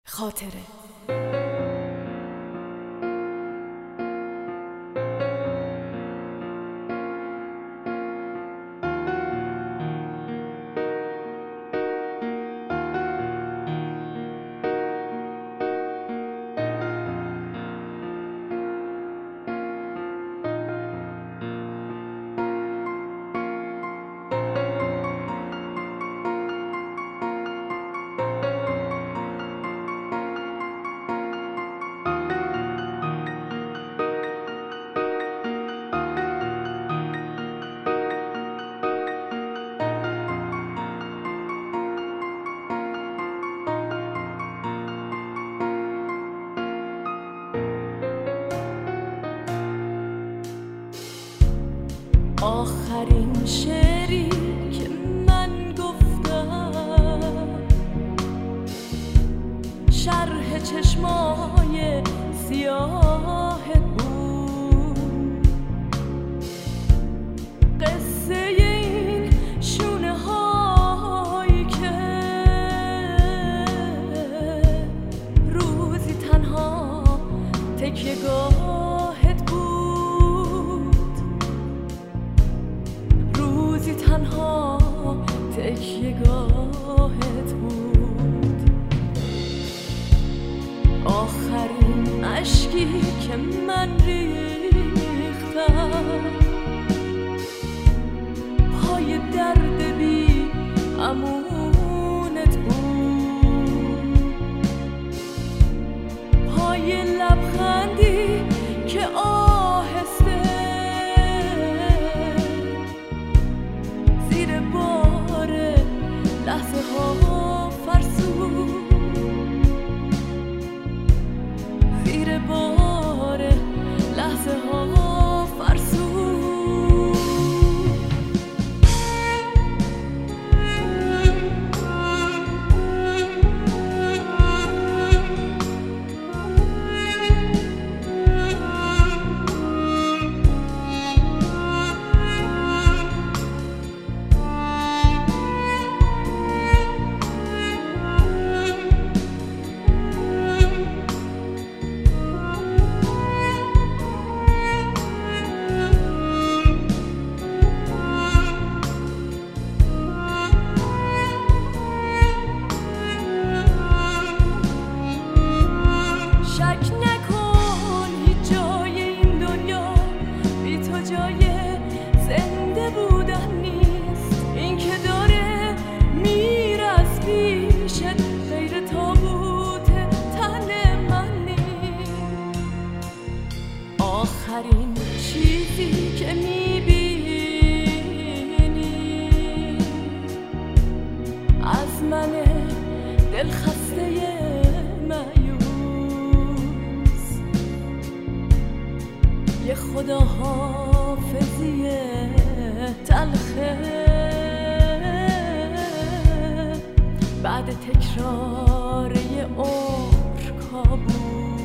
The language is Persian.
خاطره. آخرین شعری که من گفتم شرح چشمای سیاه بود، قصه این شونه هایی که روزی تنها تکیه‌گاهت تنها تکیه‌گاهت بود. آخرین اشکی که من ریختم پای درد بی امونت بود، پای لبخندی که آهسته لحظه ها فرسود، زیر بار لحظه ها فرسود. آخرین چیزی که میبینی از من دلخسته مایوس یه خداحافظی تلخه بعد تکرار یه عمر کابوس.